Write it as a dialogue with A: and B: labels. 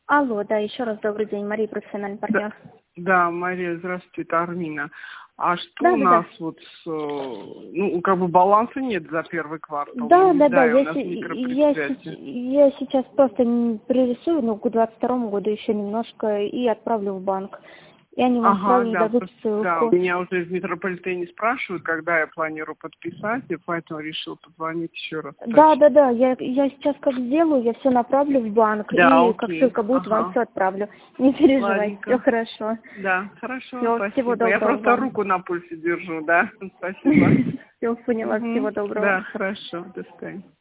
A: Алло, да, еще раз добрый день, Мария, профессиональный партнер.
B: Да, Мария, здравствуйте, это Армина. А что
A: Да,
B: у
A: да,
B: нас
A: да.
B: вот с, ну, как бы баланса нет за первый квартал,
A: Да,
B: не
A: да, да,
B: знаю, у
A: я,
B: нас микропредприятие.
A: я сейчас просто пририсую, ну, к 22 году еще немножко и отправлю в банк. И они вам
B: Ага,
A: сразу
B: да,
A: дадут
B: просто, да,
A: ссылку.
B: меня уже в метрополитене спрашивают, когда я планирую подписать, и поэтому решил позвонить еще раз.
A: Да, да, да, я сейчас как сделаю, я все направлю в банк,
B: Да,
A: и как
B: окей,
A: ссылка будет, вам
B: ага,
A: все отправлю. Не переживайте, все
B: ладненько.
A: хорошо.
B: Да, хорошо,
A: Все, всего
B: спасибо. Я
A: доброго
B: просто
A: вам.
B: руку на пульсе держу, да, спасибо.
A: Все, поняла, всего доброго.
B: Да, хорошо, до свидания.